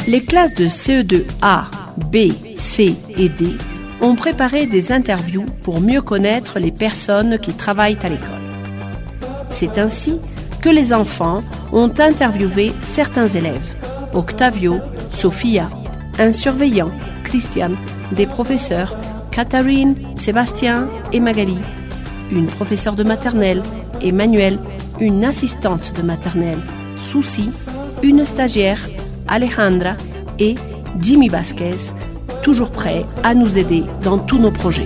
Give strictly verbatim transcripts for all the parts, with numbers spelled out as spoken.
Les classes de C E deux A, B, C et D ont préparé des interviews pour mieux connaître les personnes qui travaillent à l'école. C'est ainsi que les enfants ont interviewé certains élèves, Octavio, Sofia, un surveillant, Christian, des professeurs, Catherine, Sébastien et Magali, une professeure de maternelle, Emmanuel, une assistante de maternelle, Susi, une stagiaire, Alejandra et Jimmy Vasquez, toujours prêt à nous aider dans tous nos projets.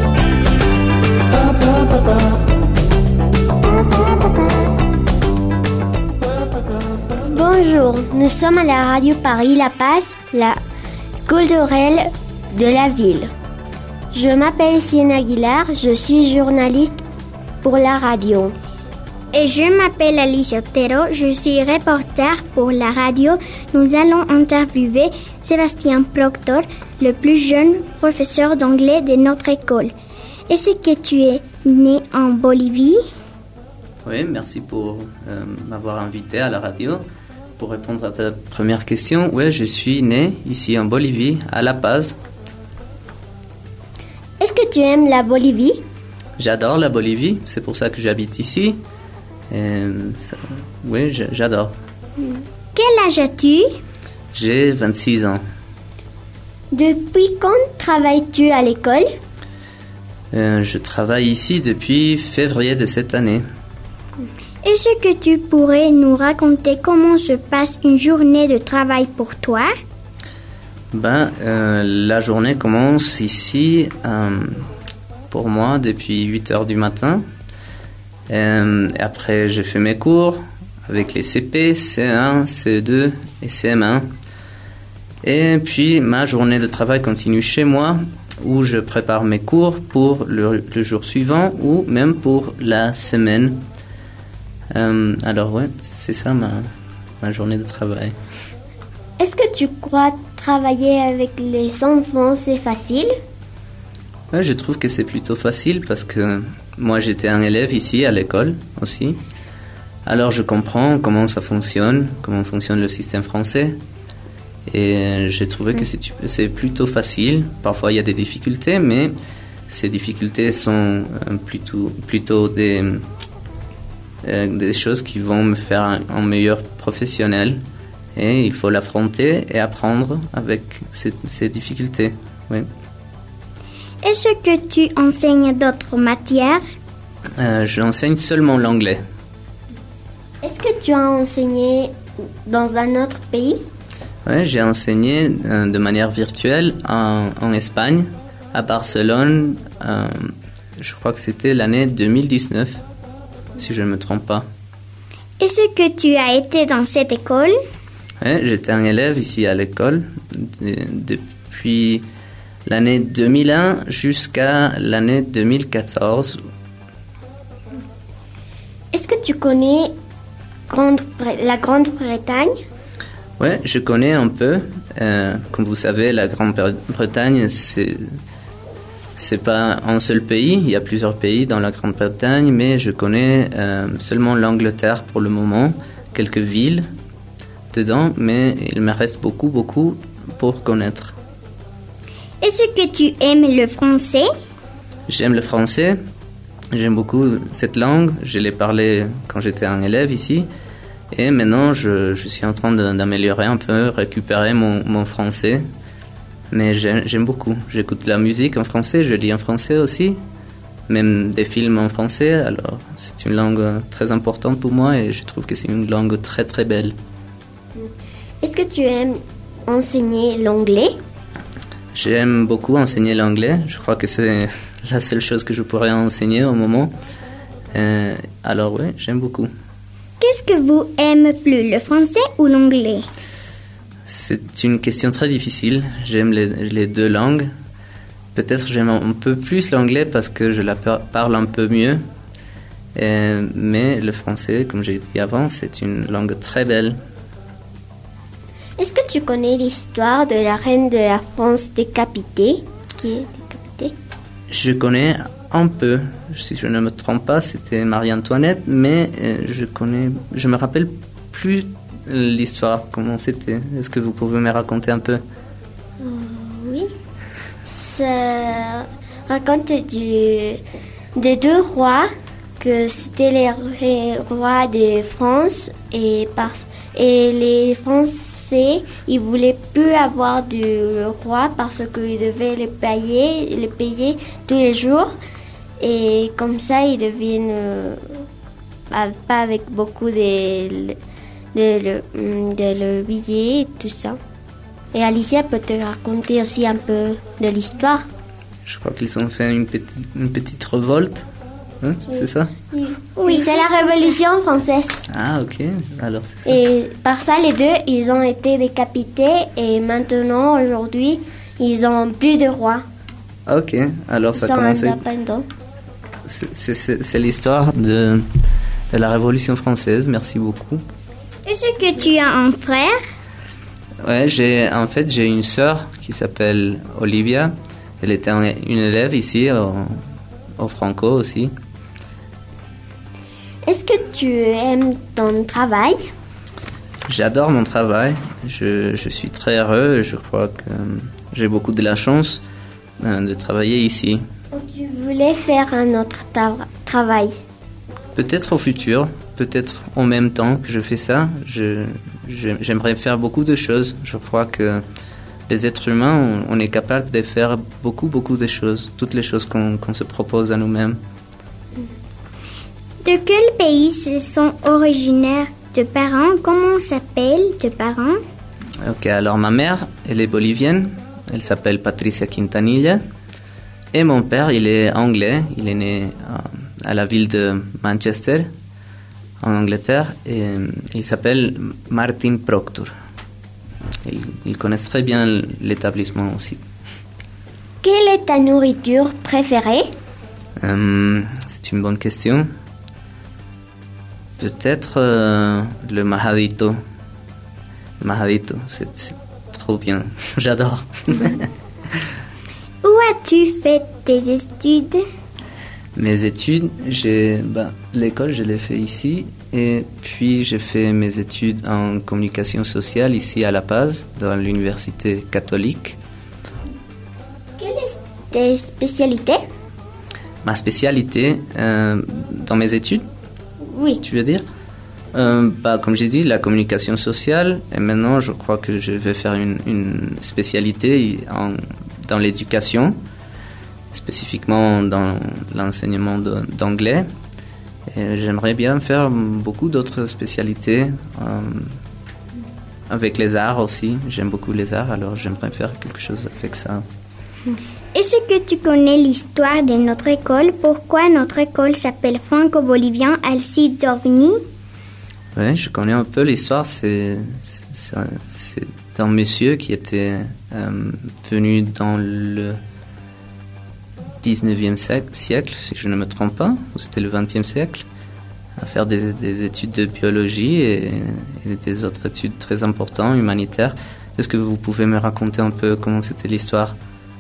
Bonjour, nous sommes à la radio Paris La Paz, la culturelle de la ville. Je m'appelle Sienne Aguilar, je suis journaliste pour la radio. Et je m'appelle Alice Otero, je suis reporter pour la radio. Nous allons interviewer Sébastien Proctor, le plus jeune professeur d'anglais de notre école. Est-ce que tu es né en Bolivie? Oui, merci pour euh, m'avoir invité à la radio. Pour répondre à ta première question, oui, je suis né ici en Bolivie, à La Paz. Est-ce que tu aimes la Bolivie? J'adore la Bolivie, c'est pour ça que j'habite ici. Et ça, oui, j'adore. Quel âge as-tu? J'ai vingt-six ans. Depuis quand travailles-tu à l'école? euh, Je travaille ici depuis février de cette année. Est-ce que tu pourrais nous raconter comment se passe une journée de travail pour toi? Ben, euh, la journée commence ici euh, pour moi depuis huit heures du matin. Euh, après, j'ai fait mes cours avec les C P, C un, C deux et C M un. Et puis, ma journée de travail continue chez moi, où je prépare mes cours pour le, le jour suivant ou même pour la semaine. Euh, alors, ouais, c'est ça ma, ma journée de travail. Est-ce que tu crois travailler avec les enfants, c'est facile? Ouais, je trouve que c'est plutôt facile parce que moi, j'étais un élève ici à l'école aussi. Alors, je comprends comment ça fonctionne, comment fonctionne le système français. Et j'ai trouvé que c'est, c'est plutôt facile. Parfois, il y a des difficultés, mais ces difficultés sont plutôt, plutôt des, euh, des choses qui vont me faire un, un meilleur professionnel. Et il faut l'affronter et apprendre avec ces, ces difficultés. Oui. Est-ce que tu enseignes d'autres matières? euh, J'enseigne seulement l'anglais. Est-ce que tu as enseigné dans un autre pays? Oui, j'ai enseigné euh, de manière virtuelle en, en Espagne, à Barcelone. Euh, je crois que c'était l'année deux mille dix-neuf, si je ne me trompe pas. Est-ce que tu as été dans cette école? Oui, j'étais un élève ici à l'école de, depuis l'année deux mille un jusqu'à l'année deux mille quatorze. Est-ce que tu connais Grande, la Grande-Bretagne? Oui, je connais un peu. Euh, comme vous savez, la Grande-Bretagne, c'est, c'est pas un seul pays. Il y a plusieurs pays dans la Grande-Bretagne, mais je connais euh, seulement l'Angleterre pour le moment, quelques villes dedans, mais il me reste beaucoup, beaucoup pour connaître. Est-ce que tu aimes le français? J'aime le français. J'aime beaucoup cette langue. Je l'ai parlé quand j'étais un élève ici. Et maintenant, je, je suis en train de, d'améliorer un peu, récupérer mon, mon français. Mais j'aime, j'aime beaucoup. J'écoute de la musique en français, je lis en français aussi. Même des films en français. Alors, c'est une langue très importante pour moi et je trouve que c'est une langue très très belle. Est-ce que tu aimes enseigner l'anglais? J'aime beaucoup enseigner l'anglais. Je crois que c'est la seule chose que je pourrais enseigner au moment. Euh, alors oui, j'aime beaucoup. Qu'est-ce que vous aimez plus, le français ou l'anglais? C'est une question très difficile. J'aime les, les deux langues. Peut-être j'aime un peu plus l'anglais parce que je la parle un peu mieux. Euh, mais le français, comme j'ai dit avant, c'est une langue très belle. Est-ce que tu connais l'histoire de la reine de la France décapitée, qui est décapitée? Je connais un peu. Si je ne me trompe pas, c'était Marie-Antoinette, mais euh, je connais, je me rappelle plus l'histoire, comment c'était? Est-ce que vous pouvez me raconter un peu? Euh, oui. Ça raconte du, des deux rois, que c'était les rois de France et, par, et les Français, ils voulaient plus avoir du roi parce qu'ils devaient les payer, les payer tous les jours. Et comme ça, ils deviennent euh, pas avec beaucoup de, de, de, de le billet et tout ça. Et Alicia peut te raconter aussi un peu de l'histoire. Je crois qu'ils ont fait une petite, une petite révolte, hein, oui. C'est ça? Oui, oui, c'est la Révolution française. Ah, ok, alors c'est ça. Et par ça, les deux, ils ont été décapités et maintenant, aujourd'hui, ils ont plus de roi. Ok, alors ça a commencé. C'est, c'est, c'est l'histoire de, de la Révolution française, merci beaucoup. Est-ce que tu as un frère? Ouais, j'ai, en fait, j'ai une sœur qui s'appelle Olivia. Elle était une élève ici, au, au Franco aussi. Est-ce que tu aimes ton travail? J'adore mon travail. Je, je suis très heureux et je crois que j'ai beaucoup de la chance euh, de travailler ici. Tu voulais faire un autre ta- travail? Peut-être au futur, peut-être en même temps que je fais ça. Je, je, j'aimerais faire beaucoup de choses. Je crois que les êtres humains, on, on est capable de faire beaucoup, beaucoup de choses. Toutes les choses qu'on, qu'on se propose à nous-mêmes. De quel pays sont originaires tes parents? Comment s'appellent tes parents? Ok, alors ma mère, elle est bolivienne. Elle s'appelle Patricia Quintanilla. Et mon père, il est anglais. Il est né à la ville de Manchester, en Angleterre. Et il s'appelle Martin Proctor. Ils, ils connaissent très bien l'établissement aussi. Quelle est ta nourriture préférée? euh, C'est une bonne question. Peut-être euh, le majadito. Majadito, c'est, c'est trop bien. J'adore. Où as-tu fait tes études? Mes études, j'ai, bah, l'école, je l'ai fait ici. Et puis, j'ai fait mes études en communication sociale ici à La Paz, dans l'université catholique. Quelle est ta spécialité? Ma spécialité euh, dans mes études? Oui. Tu veux dire? euh, bah, Comme j'ai dit, la communication sociale. Et maintenant, je crois que je vais faire une, une spécialité en, dans l'éducation, spécifiquement dans l'enseignement de, d'anglais. Et j'aimerais bien faire beaucoup d'autres spécialités euh, avec les arts aussi. J'aime beaucoup les arts, alors j'aimerais faire quelque chose avec ça. Est-ce que tu connais l'histoire de notre école? Pourquoi notre école s'appelle Franco-Bolivien Alcide d'Orbigny? Oui, je connais un peu l'histoire. C'est, c'est, c'est un monsieur qui était euh, venu dans le dix-neuvième siècle, si je ne me trompe pas, ou c'était le vingtième siècle, à faire des, des études de biologie et, et des autres études très importantes, humanitaires. Est-ce que vous pouvez me raconter un peu comment c'était l'histoire?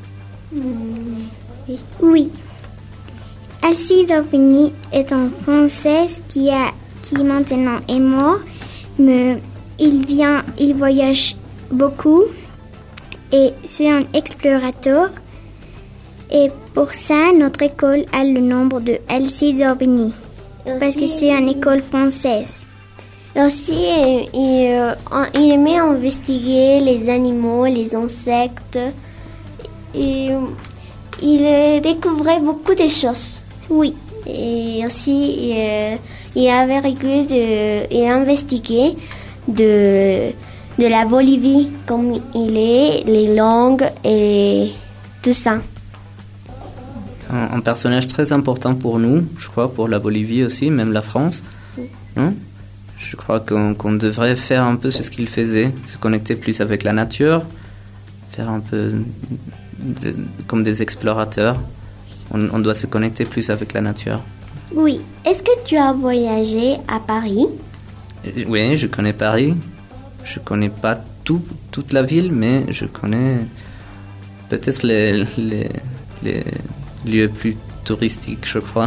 Oui. Oui. Alcide d'Orbigny est un Français qui, a, qui maintenant est mort, mais il, vient, il voyage beaucoup et c'est un explorateur. Et pour ça, notre école a le nom de Alcide d'Orbigny, parce que c'est une école française. Aussi, il, il aimait investiguer les animaux, les insectes. Et il découvrait beaucoup de choses. Oui. Et aussi, il, il avait réglé de, il a investigué de, de la Bolivie, comme il est, les langues et tout ça. Un, un personnage très important pour nous, je crois, pour la Bolivie aussi, même la France. Oui. Hein? Je crois qu'on, qu'on devrait faire un peu ce qu'il faisait, se connecter plus avec la nature, faire un peu de, comme des explorateurs. On, on doit se connecter plus avec la nature. Oui. Est-ce que tu as voyagé à Paris? Oui, je connais Paris. Je connais pas tout, toute la ville, mais je connais peut-être les, les, les lieux plus touristiques, je crois.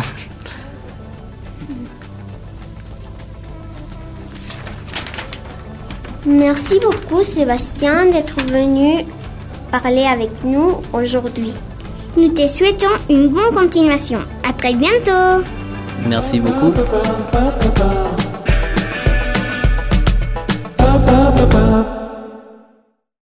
Merci beaucoup Sébastien d'être venu parler avec nous aujourd'hui. Nous te souhaitons une bonne continuation. À très bientôt. Merci beaucoup.